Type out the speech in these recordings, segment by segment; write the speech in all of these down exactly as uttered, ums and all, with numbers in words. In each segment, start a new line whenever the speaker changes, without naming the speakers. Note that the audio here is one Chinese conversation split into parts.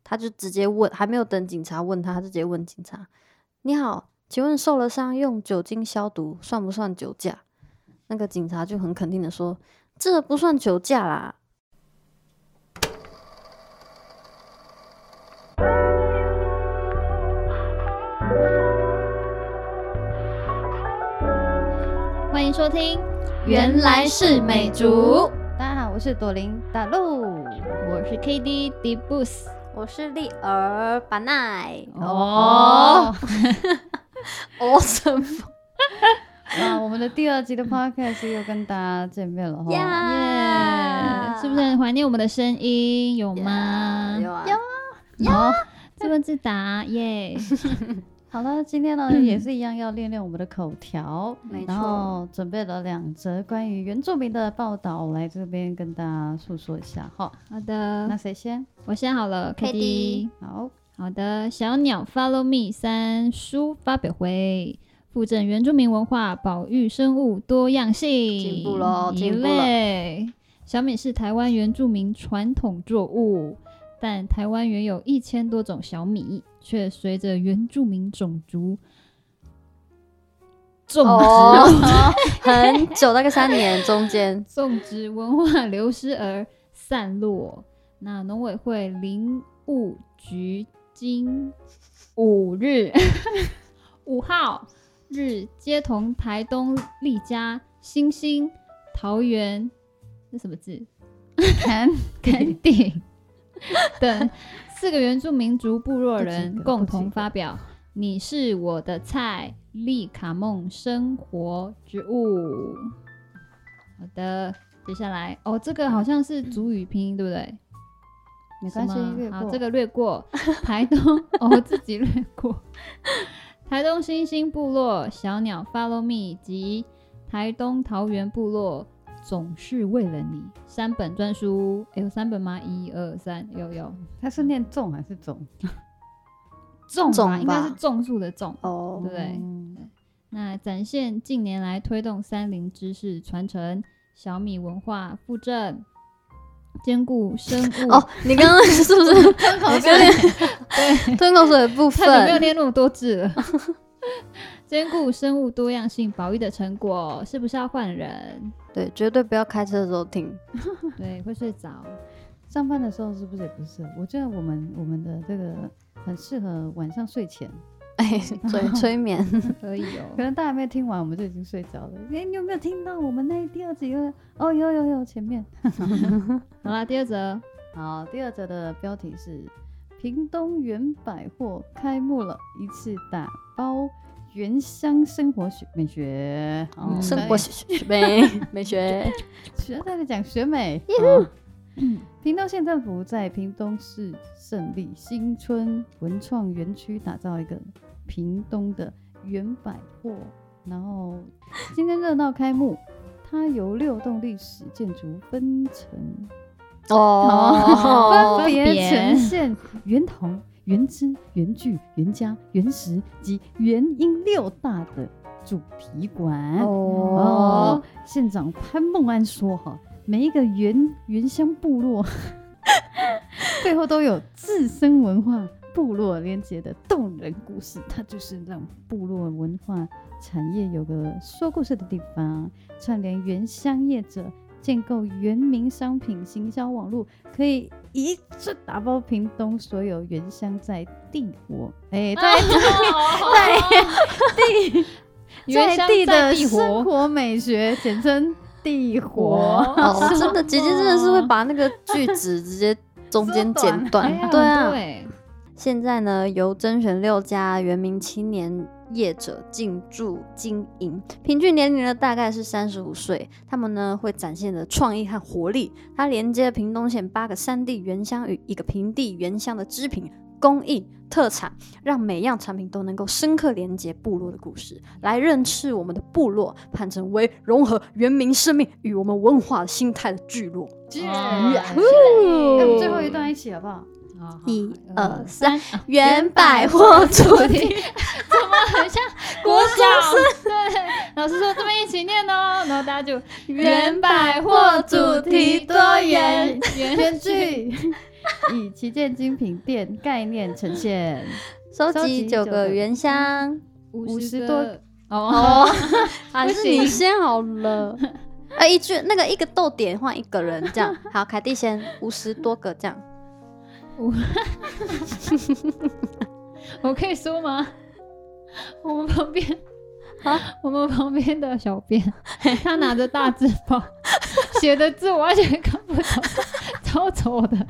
他就直接问，还没有等警察问他，他就直接问警察：“你好，请问受了伤用酒精消毒算不算酒驾？”那个警察就很肯定的说：“这不算酒驾啦。”
欢迎收听，
原来是美竹。
大家好，我是朵琳大陆，
我是 K D Deep Boost，
我是丽儿巴奈。
哦
哦什么？
啊，我们的第二集的 podcast 又跟大家见面了哈，
耶、
yeah
是不是很怀念我们的声音？有吗？
yeah 有啊，
有啊，
自问自答耶。
好了，今天呢、嗯、也是一样要练练我们的口条，
没错，
然后准备了两则关于原住民的报道，来这边跟大家诉说一下哈。
好的，
那谁先？
我先好了 ，K D。
好，
好的，小鸟 Follow Me 三书发表会。附赠原住民文化，保育生物多样性，
进步了，进步
了。小米是台湾原住民传统作物，但台湾原有一千多种小米，却随着原住民种族种植、
哦、很久，大概三年中间
种植文化流失而散落。那农委会林务局今五日五号。日接同台东丽嘉、新兴、桃园，这什么字？
坎
坎顶等四个原住民族部落人共同发表《你是我的菜：利卡梦生活之物》。好的，接下来哦，这个好像是族语拼音，对不对？
没关系，略过。
好，这个略过。台东哦，我自己略过。台东新兴部落小鸟 Follow Me 及台东桃园部落总是为了你三本专书，欸、有三本吗？一二三，有有。
它是念种还是种？
种吧，
种吧
应该是种树的种，
哦，
对不对？那展现近年来推动山林知识传承、小米文化复振。兼顾生物
哦，你刚刚是不是吞口水？
对，
吞口水的部分，
太久没有念那么多字了。兼顾生物多样性保育的成果，是不是要换人？
对，绝对不要开车的时候听，
对，会睡着。
上班的时候是不是也不是？我觉得我们我们的这个很适合晚上睡前。
哎，催催眠
可以哦。
可能大家没有听完，我们就已经睡着了。哎、欸，你有没有听到我们那第二集？哦，有有有，前面。
好啦，第二则。
好，第二则的标题是：屏东原百货开幕了，一次打包原乡生活学美学。
嗯、生活美美学，
学在讲学美。屏东县政府在屏东市胜利新村文创园区打造一个屏东的原百货，然后今天热闹开幕，它由六栋历史建筑分成
哦，
分别呈现原铜、原汁、原具、原家、原石及原音六大的主题馆。哦，哦县长潘孟安说哈。每一个原原乡部落背后都有自身文化、部落连结的动人故事，它就是让部落文化产业有个说故事的地方，串联原乡业者，建构原民商品行销网络，可以一次打包屏东所有原乡在地活，哎、欸，在在地在地的生活美学，简称。地活
哦，真的，姐姐真的是会把那个句子直接中间剪断，对啊。
对，
现在呢，由甄选六家原民青年业者进驻经营，平均年龄呢大概是三十五岁，他们呢会展现的创意和活力，它连接了屏东县八个山地原乡与一个平地原乡的织品。工艺特产，让每样产品都能够深刻连接部落的故事，来认识我们的部落，盼成为融合原民生命与我们文化心态的聚落。
那我们最后一段一起好不好？
一二三，原百货主题，
怎么很像国小生？对，老师说这边一起念哦，然后大家就
原百货主题多元
原句。 以旗舰精品店概念呈现，
收集九个原箱，
五
十多
个
哦
哦，
还是你先好了。哎、一句那个一个逗点换一个人这样，好，凯蒂先五十多个这样。
我可以说吗？我们旁边，
啊，
我们旁边的小编，他拿着大字报，写的字我完全看不懂，超丑的。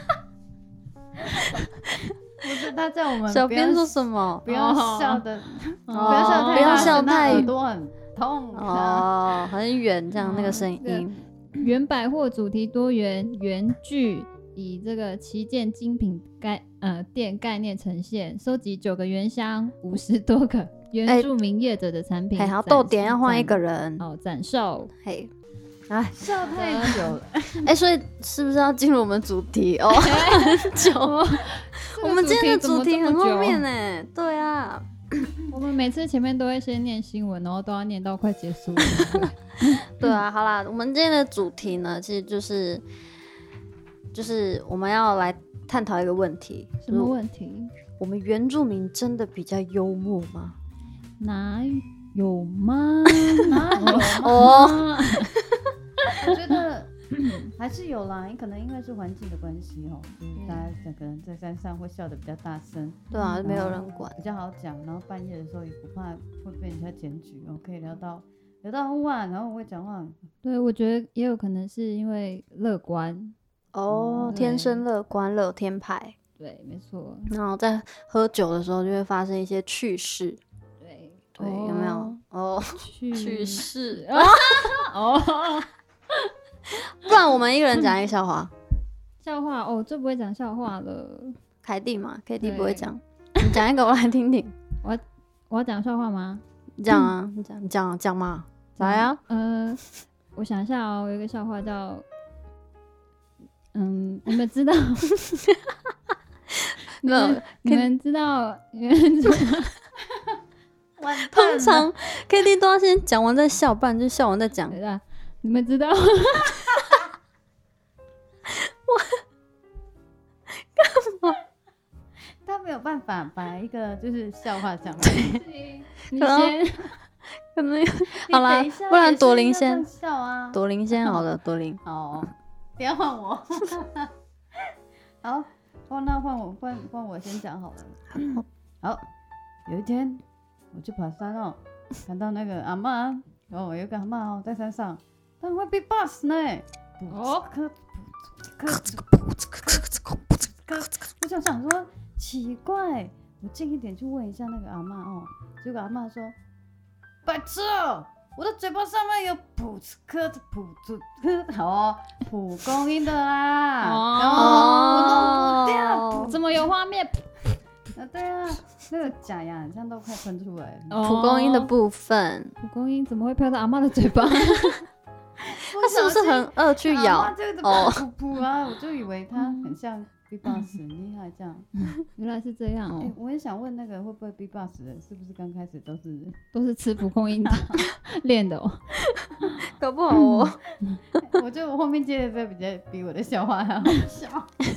不是他叫我们
小
不要
编说什么？
不要笑的，
哦
不要笑太
不要
大声
笑太
那耳朵很痛。
哦，很远这样那个声
这个
音。
原百货主题多元，原具以这个旗舰精品概呃店概念呈现，收集九个原箱，五十多个原住民业者的产品。
嘿，好，
展
逗点要换一个人。
哦，展售。
嘿，哎
笑太久了，
哎，所以是不是要进入我们主题哦？很久，我们今天的主题很后面呢。对啊，
我们每次前面都会先念新闻，然后都要念到快结束了。
对啊，好啦，我们今天的主题呢，其实就是就是我们要来探讨一个问题，
什么问题？
我们原住民真的比较幽默吗？
哪有吗？
哪有
哦
吗？我觉得还是有啦，可能因为是环境的关系哦，就是大家可能在山上会笑得比较大声，
对啊，没有人管。
比较好讲，然后半夜的时候也不怕会被人家检举，然后可以聊到聊到很晚，然后我会讲话。
对，我觉得也有可能是因为乐观。
哦，
对
天生乐观，乐天派。
对，没错。
然后在喝酒的时候就会发生一些趣事，
对
对，有没有？哦，趣
去
事。
哦，
不然我们一个人讲一个笑话。
笑话哦，最不会讲笑话了。
凯蒂嘛，K T
对
不会讲，你讲一个我来听听。
我要讲笑话吗？
你讲啊，你讲，你讲啊，讲嘛，来啊。
呃，我想一下哦，有一个笑话叫，嗯，你们知道？你们你们知道原住
通常 K T 都要先讲完再笑，不然就笑完再讲。
对啊？你们知道？
他没有办法把一个就是笑话讲完。
你先，
可能好啦
你等一下
不然
也是
朵琳先
要这样笑啊。
朵琳先好了，朵琳。
哦，不要换我。好，哦，那换我换换我先讲好了。好，有一天我去爬山哦，看到那个阿嬷，哦，有一个阿嬷哦在山上，她会 beat box 呢。
哦，
我就想说奇怪，我近一点去问一下那个阿嬷哦，结果阿嬷说：“白痴哦，我的嘴巴上面有普斯科的普子科，哦，蒲公英的啦。”
哦
然后我弄不掉，
怎么有画面？
啊，对啊，那个假牙好像都快喷出来了。
蒲公英的部分，
蒲公英怎么会飘到阿嬷的嘴巴？
它是不是很饿去咬
阿嬷？这个
哦
噗噗啊，我就以为它很像 B box， 很厉害这样。
原来是这样
哎、
哦，
我也想问那个会不会 B box 的，是不是刚开始都是？
都是吃蒲公英的练的哦。
搞不好哦。
我觉得我后面接的这个比较比我的笑话还好笑。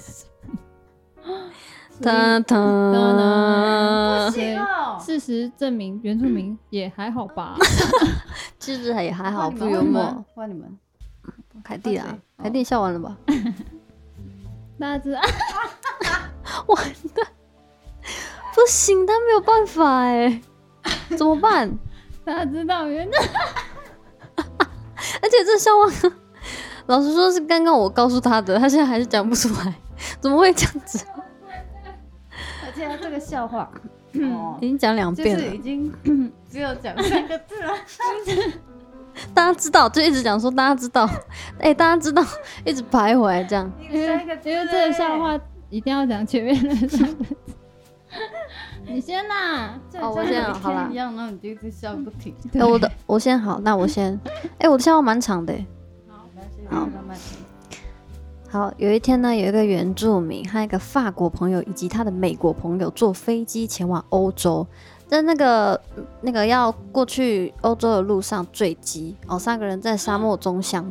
噔噔，
不行哦，
事实证明，原住民也还好吧。
其实也还好，
换你们
不幽默。，
换你们。
凯蒂啦
换谁，
凯蒂笑完了吧？
大家知道，
完蛋，不行，他没有办法哎，怎么办？
大家知道原
而且这笑话，老实说是刚刚我告诉他的，他现在还是讲不出来，怎么会这样子？
而且他这个笑话，哦
已，经讲两
就
遍了，
是已经只有讲三个字了。
大家知道，就一直讲说大家知道，哎、大家知道，一直徘徊这样。
因为
三个字
因为这个笑话一定要讲前面的三个字。你先啦，
哦我先啊好啦
一样，然后你就一直笑不停。
哎、我的我先好，那我先。哎、我的笑话蛮长的、欸。
好，慢慢听。
好，有一天呢，有一个原住民和一个法国朋友以及他的美国朋友坐飞机前往欧洲，在那个那个要过去欧洲的路上坠机哦，三个人在沙漠中相伴。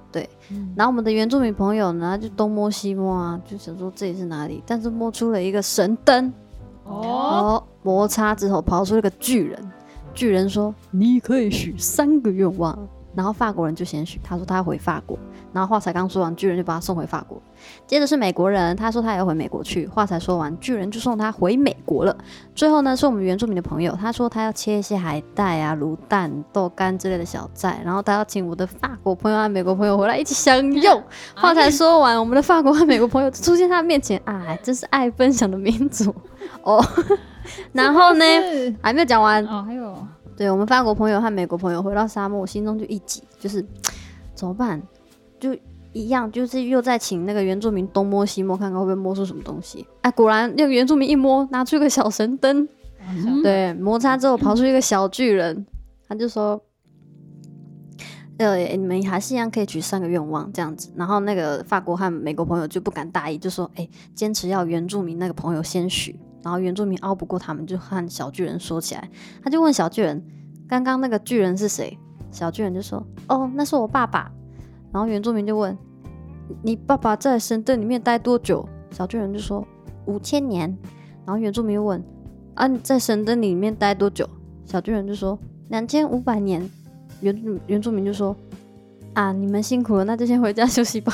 对，
嗯
然后我们的原住民朋友呢，就东摸西摸啊，就想说这里是哪里，但是摸出了一个神灯
哦，
哦，摩擦之后跑出了个巨人，巨人说你可以许三个愿望，然后法国人就先许，他说他要回法国，然后话才刚说完，巨人就把他送回法国。接着是美国人，他说他也要回美国去，话才说完，巨人就送他回美国了。最后呢，是我们原住民的朋友，他说他要切一些海带啊、卤蛋、豆干之类的小菜，然后他要请我的法国朋友和美国朋友回来一起享用。话才说完，我们的法国和美国朋友就出现在他面前，啊，真是爱分享的民族哦。然后呢，
是
还没有讲完，
哦，还有
对我们法国朋友和美国朋友回到沙漠，心中就一急，就是怎么办？就一样，就是又在请那个原住民东摸西摸，看看会不会摸出什么东西。哎，果然那个原住民一摸，拿出一个小神灯，
嗯
对，摩擦之后跑出一个小巨人，他就说。呃，你们还是一样可以许三个愿望这样子，然后那个法国和美国朋友就不敢大意，就说：“哎、坚持要原住民那个朋友先许。”然后原住民拗不过他们，就和小巨人说起来。他就问小巨人：“刚刚那个巨人是谁？”小巨人就说：“哦，那是我爸爸。”然后原住民就问：“你爸爸在神灯里面待多久？”小巨人就说：“五千年。”然后原住民又问：“啊，你在神灯里面待多久？”小巨人就说：“两千五百年。”原住原住民就说：“啊，你们辛苦了，那就先回家休息吧。”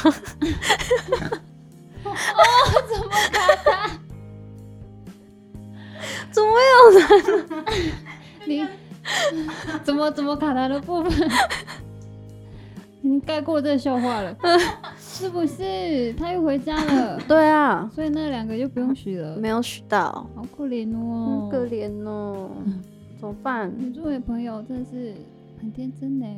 哦，怎么卡他？
怎么会有？
你怎么怎么卡他的部分？你盖过这个笑话了，是不是？他又回家了，
对啊，
所以那两个就不用许了。
没有许到，
好可怜哦，
好可怜哦，怎么办？
原住民朋友真的是很天真呢。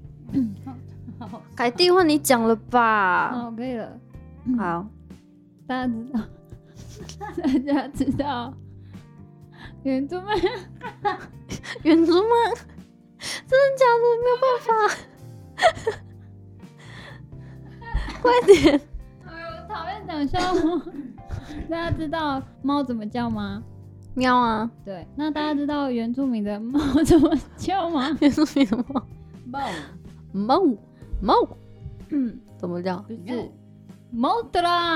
凯蒂换你讲了吧？
好，可以了。
好，
大家知道，大家知道，原住民
原住民，真的假的？没有办法，快点！
哎呦，我讨厌讲笑话。大家知道猫怎么叫吗？
喵啊！
对，那大家知道原住民的猫怎么叫吗？
原住民的猫，
猫
猫，猫，
嗯，
怎么叫？
就是猫的啦。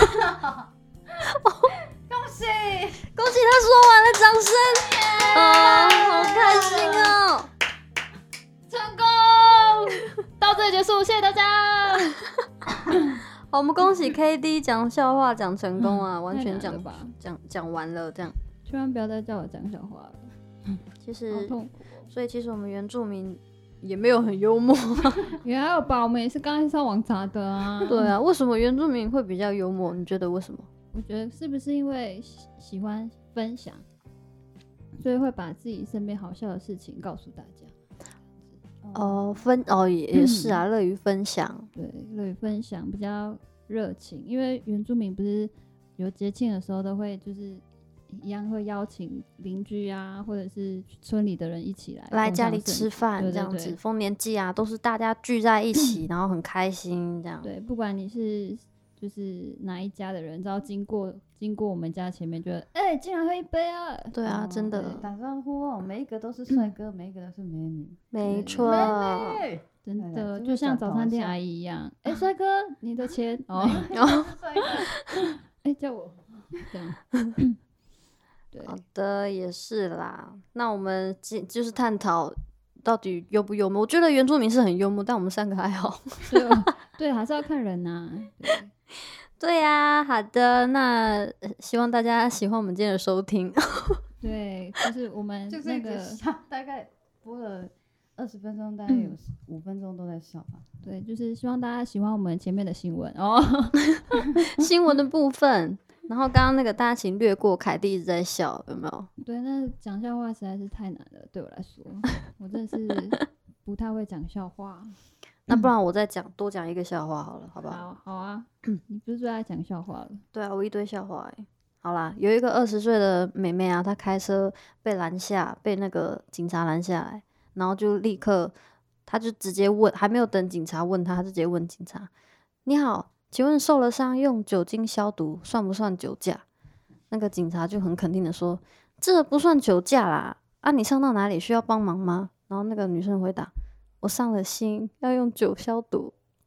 恭喜！
恭喜他说完了，掌声！啊，好开心哦！
成功！到这里结束，谢谢大家。
好，我们恭喜 K D 讲笑话讲成功啊，完全讲
太难了吧？
讲讲完了，这样。
千万不要再叫我讲笑话了，好
其实，
痛苦。
所以其实我们原住民也没有很幽默。
原来有吧？我们也是刚才上网查的啊。
对啊，为什么原住民会比较幽默？你觉得为什么？
我觉得是不是因为喜喜欢分享，所以会把自己身边好笑的事情告诉大家？
哦，分哦也也是啊，乐于分享。
对，乐于分享，比较热情。因为原住民不是有节庆的时候都会就是一样会邀请邻居啊，或者是村里的人一起来
来家里
共享盛
吃饭
对对
这样子，
对
丰年祭啊，都是大家聚在一起，然后很开心这样。
对，不管你是就是哪一家的人，只要经过经过我们家前面，觉得哎，进来喝一杯啊。
对啊，
哦
真的
对，打招呼哦，每一个都是帅哥，每一个都是美女，
没错。
妹
真
对
的就
就会
像早餐店
转头笑
阿姨一样，哎、帅哥，你的钱哦，
帅哥
哎、叫我这样，对，
好的，也是啦。那我们今就是探讨到底幽不幽默。我觉得原住民是很幽默，但我们三个还好。
对对，还是要看人呐、对
对呀、好的，那呃希望大家喜欢我们今天的收听。
对，就是我们
就是
那个
一直笑，大概播了二十分钟，大概有五分钟都在笑吧。
对，就是希望大家喜欢我们前面的新闻哦。
新闻的部分，然后刚刚那个大家请略过，凯蒂一直在笑，有没有？
对，那讲笑话实在是太难了，对我来说，我真的是不太会讲笑话。
那不然我再讲多讲一个笑话好了，好不好？
好好啊，你不是最爱讲笑话了？
对啊，我一堆笑话哎、好啦，有一个二十岁的妹妹啊，她开车被拦下，被那个警察拦下来，然后就立刻，她就直接问，还没有等警察问她，她就直接问警察：“你好，请问受了伤用酒精消毒算不算酒驾？”那个警察就很肯定的说：“这不算酒驾啦，啊，你伤到哪里需要帮忙吗？”然后那个女生回答：“我伤了心，要用酒消毒。”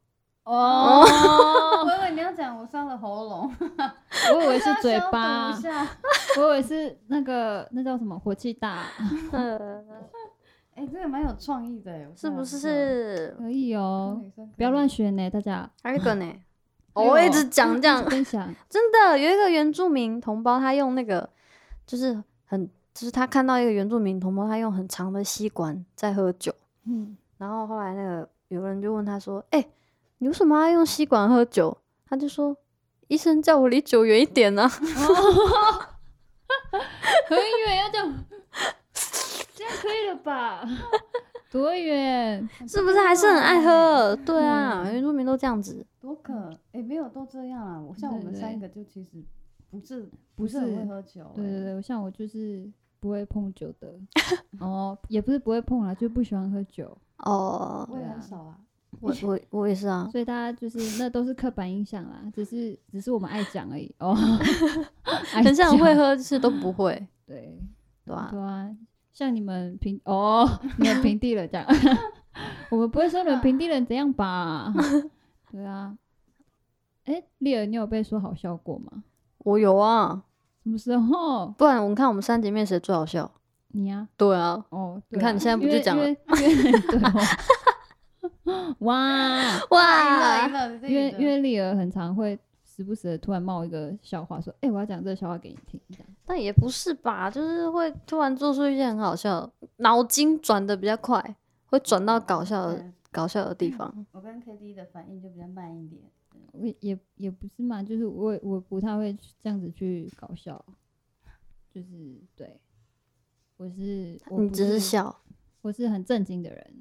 哦，
我以为你要讲我伤了喉咙，
我以为是嘴巴
我是要消毒一下
我以为是那个那叫什么火气大，
呃
哎、这个蛮有创意的哎，我
是不
觉得
是？
可以哦
女生可以
不要乱学呢，大家。
还有一个呢，
还有
我一直讲这样，
分享，
真的有一个原住民同胞，他用那个就是很，就是他看到一个原住民同胞，他用很长的吸管在喝酒，
嗯，
然后后来那个有人就问他说：“哎、你为什么要用吸管喝酒？”他就说：“医生叫我离酒远一点啊。
哦，很远，要这样，这样可以了吧？多远？”
是不是还是很爱喝？对啊，
嗯
原住民都这样子。
多可哎、没有都这样啊。我像我们
对对
三个就其实不是
不
不是很
是
会喝酒、欸，
对对对，像我就是不会碰酒的，哦，也不是不会碰啦，就不喜欢喝酒，
哦，
我也
对啊
很少啊。
我我我也是啊。
所以大家就是那都是刻板印象啦，只是只是我们爱讲而已哦。爱
很像
讲
会喝，就是都不会，
对
对吧、
对啊，像你们平哦，你们平地了这样，我们不会说你们平地人怎样吧？对啊，哎，丽儿，你有被说好笑过吗？
我有啊，
什么时候？
不然我们看我们三姐妹谁最好笑？
你呀、
对啊，
哦，
你看
对啊
你现在不就
因为
讲了
因为因为对哦，哇，
哇
赢，了，赢了
因为因为丽儿很常会时不时的突然冒一个笑话，说，哎、我要讲这个笑话给你听，这样。
但也不是吧，就是会突然做出一件很好笑的，脑筋转的比较快，会转到搞笑的
对
搞笑的地方。
我跟 K D 的反应就比较慢一点。
我也也也不是嘛，就是我我不太会这样子去搞笑，就是对，我是我不
你只是，笑，
我是很正经的人。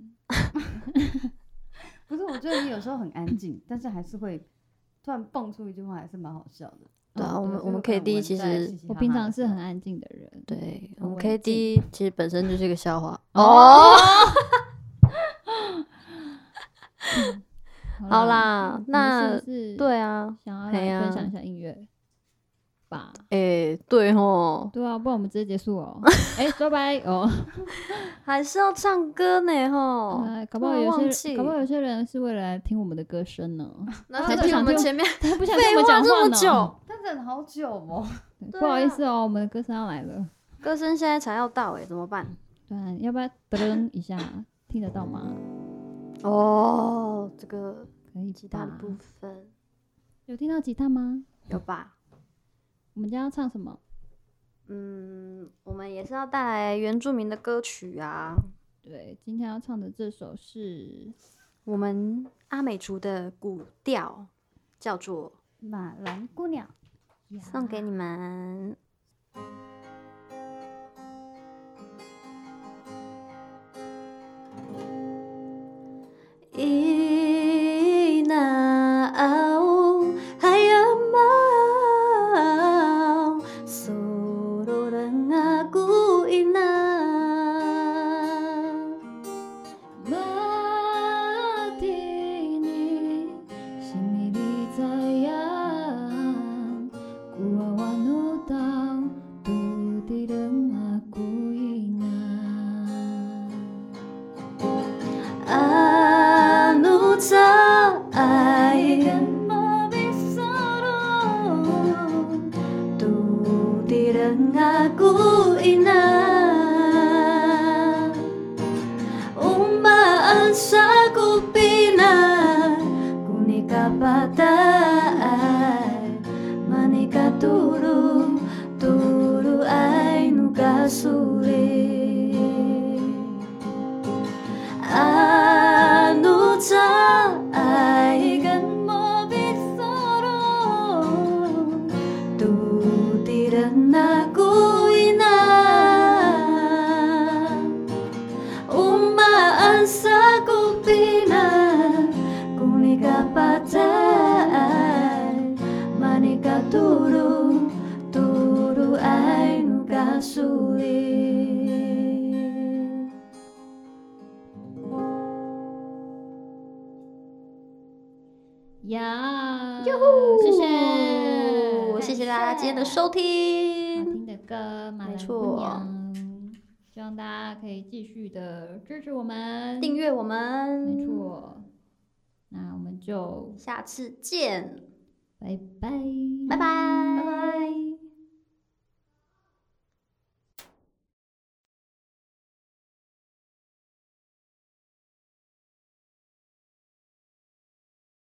不是，我觉得你有时候很安静，但是还是会突然蹦出一句话，还是蛮好笑的。
对啊，
哦
我们我们
就是可能
K D
们
其实
在嘻嘻
我平
哈哈的时候
常是很安静的人，
对我们
很文
K
静
D 其实本身就是一个笑话
哦
哦。
好
好啦，
我们
那
是不是
对啊，
想要
嘿啊
来分享一下音乐吧？
诶、对吼，
对啊，不然我们直接结束哦。哎，拜拜哦。
还是要唱歌呢吼。
呃，搞不好
突然
有些
忘记
搞不好有些人是为了来听我们的歌声呢，
那才听
他不想听
我们前面
他不想
废
听我们
话这
讲话呢。
么久，
他忍好久哦。
对
对不好意
啊
思哦，我们的歌声要来了。
歌声现在才要到诶、怎么办？
对啊，要不要噔一下，听得到吗？
哦，这个
可以
吉他的
吧
部分
有听到吉他吗？
有吧？
我们家要唱什么？
嗯，我们也是要带来原住民的歌曲啊。
对，今天要唱的这首是
我们阿美族的古调叫做
马兰姑娘，
送给你们。Ina au hayamau sororang aku ina
Matini simili sayang kuawan utang tutireng aku ina
anu taay tutirang aku ina umaan sa kupina kunika patay manika turu turu ay nukasuli anu taay gan mo bisoro tutiran ako ina umaan sa kupina kunika patay manika turu turu ay nukasuli
呀，
哟呼
谢谢，
谢谢大家今天的收
好
听。
听的歌《马兰姑
没错
娘》，希望大家可以继续的支持我们，
订阅我们，
没错。 那我们就
下次见，
拜拜，
拜拜，
拜拜。